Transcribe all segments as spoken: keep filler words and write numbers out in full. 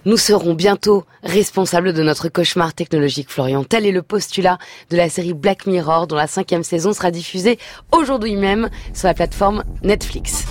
Nous serons bientôt responsables de notre cauchemar technologique, Florian. Tel est le postulat de la série Black Mirror, dont la cinquième saison sera diffusée aujourd'hui même sur la plateforme Netflix.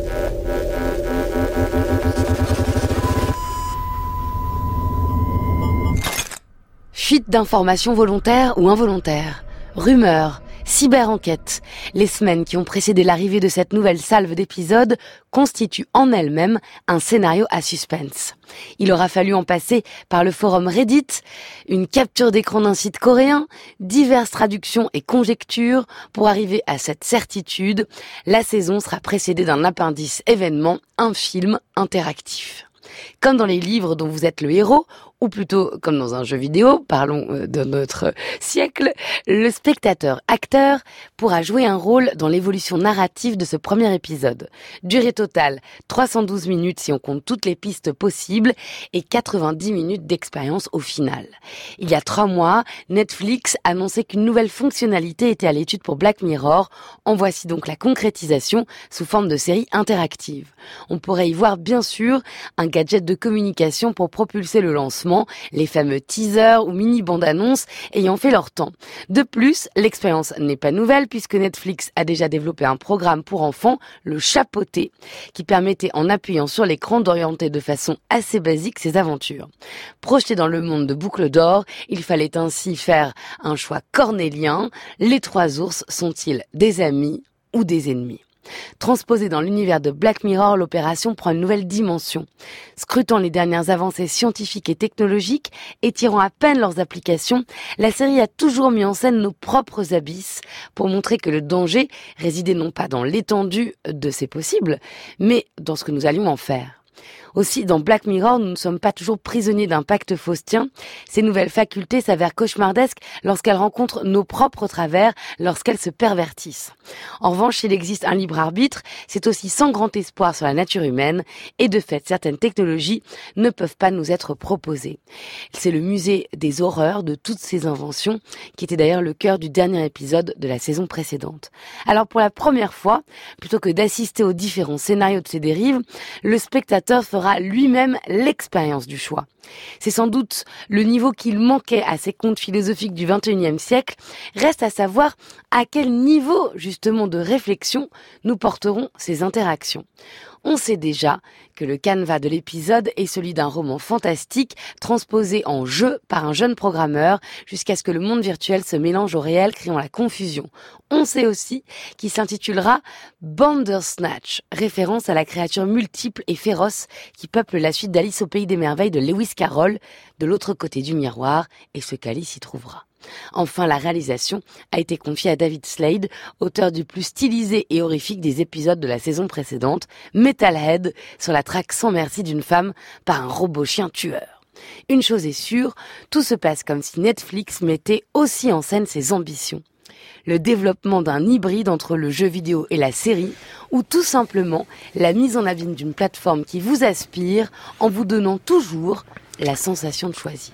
Fuite d'informations volontaires ou involontaires, rumeurs, cyber-enquête. Les semaines qui ont précédé l'arrivée de cette nouvelle salve d'épisodes constituent en elles-mêmes un scénario à suspense. Il aura fallu en passer par le forum Reddit, une capture d'écran d'un site coréen, diverses traductions et conjectures pour arriver à cette certitude. La saison sera précédée d'un appendice événement, un film interactif. Comme dans les livres dont vous êtes le héros, ou plutôt comme dans un jeu vidéo, parlons de notre siècle, le spectateur-acteur pourra jouer un rôle dans l'évolution narrative de ce premier épisode. Durée totale, trois cent douze minutes si on compte toutes les pistes possibles et quatre-vingt-dix minutes d'expérience au final. Il y a trois mois, Netflix annonçait qu'une nouvelle fonctionnalité était à l'étude pour Black Mirror. En voici donc la concrétisation sous forme de série interactive. On pourrait y voir bien sûr un gadget de communication pour propulser le lancement, les fameux teasers ou mini-bandes-annonces ayant fait leur temps. De plus, l'expérience n'est pas nouvelle puisque Netflix a déjà développé un programme pour enfants, le Chapeauté, qui permettait en appuyant sur l'écran d'orienter de façon assez basique ses aventures. Projeté dans le monde de Boucle d'Or, il fallait ainsi faire un choix cornélien. Les trois ours sont-ils des amis ou des ennemis ? Transposée dans l'univers de Black Mirror, l'opération prend une nouvelle dimension. Scrutant les dernières avancées scientifiques et technologiques et tirant à peine leurs applications, la série a toujours mis en scène nos propres abysses pour montrer que le danger résidait non pas dans l'étendue de ses possibles, mais dans ce que nous allions en faire. Aussi, dans Black Mirror, nous ne sommes pas toujours prisonniers d'un pacte faustien. Ces nouvelles facultés s'avèrent cauchemardesques lorsqu'elles rencontrent nos propres travers, lorsqu'elles se pervertissent. En revanche, s'il existe un libre arbitre, c'est aussi sans grand espoir sur la nature humaine, et de fait, certaines technologies ne peuvent pas nous être proposées. C'est le musée des horreurs de toutes ces inventions, qui était d'ailleurs le cœur du dernier épisode de la saison précédente. Alors pour la première fois, plutôt que d'assister aux différents scénarios de ces dérives, le spectateur fera lui-même l'expérience du choix. C'est sans doute le niveau qu'il manquait à ces contes philosophiques du vingt et unième siècle. Reste à savoir à quel niveau, justement, de réflexion nous porterons ces interactions. On sait déjà que le canevas de l'épisode est celui d'un roman fantastique transposé en jeu par un jeune programmeur jusqu'à ce que le monde virtuel se mélange au réel, créant la confusion. On sait aussi qu'il s'intitulera Bandersnatch, référence à la créature multiple et féroce qui peuple la suite d'Alice au Pays des Merveilles de Lewis Carroll, de l'autre côté du miroir, et ce qu'Alice y trouvera. Enfin, la réalisation a été confiée à David Slade, auteur du plus stylisé et horrifique des épisodes de la saison précédente, Metalhead, sur la traque sans merci d'une femme par un robot chien tueur. Une chose est sûre, tout se passe comme si Netflix mettait aussi en scène ses ambitions. Le développement d'un hybride entre le jeu vidéo et la série, ou tout simplement la mise en abîme d'une plateforme qui vous aspire en vous donnant toujours la sensation de choisir.